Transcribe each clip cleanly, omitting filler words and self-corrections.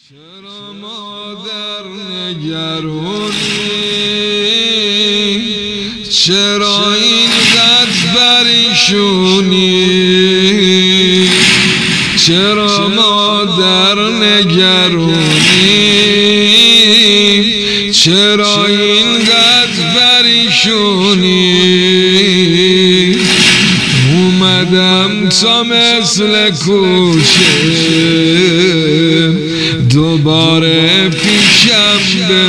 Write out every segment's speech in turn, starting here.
چرا مادر نگرانی، چرا اینقدر پریشونی، چرا مادر نگرانی، چرا اینقدر پریشونی. اومدم تا مثل کوچه دوباره پیشم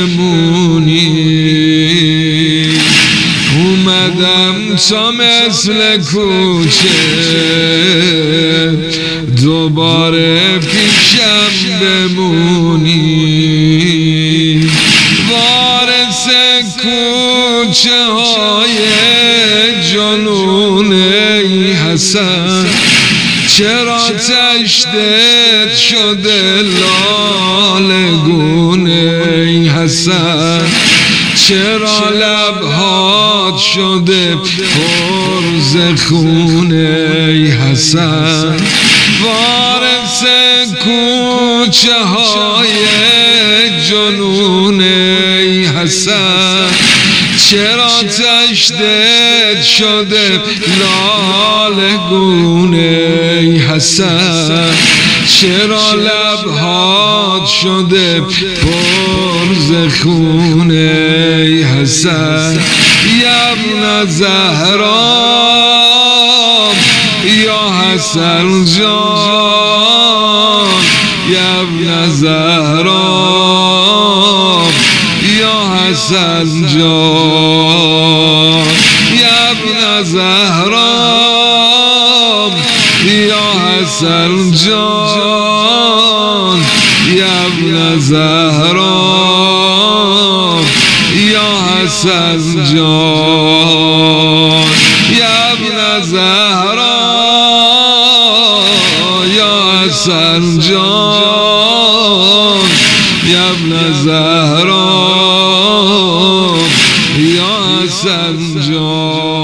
بمونی. اومدم تا مثل کوچه دوباره پیشم بمونی. وارث کوچه های جنون ای حسن، چرا تشتت شده لالگون ای حسن، چرا لبهات شده پر ز خون ای حسن. وارث کوچه های جنون ای حسن، چرا تشتت شده لالگون ای حسن، چرا لبهات شده پر ز خون ای حسن. یا ابن زهرا یا حسن جان، یا ابن زهرا یا حسن جان، یا ابن زهرا یا حسن جان، یا ابن زهرا یا حسن جان، یا ابن زهرا یا حسن جان، یا ابن زهرا یا حسن جان.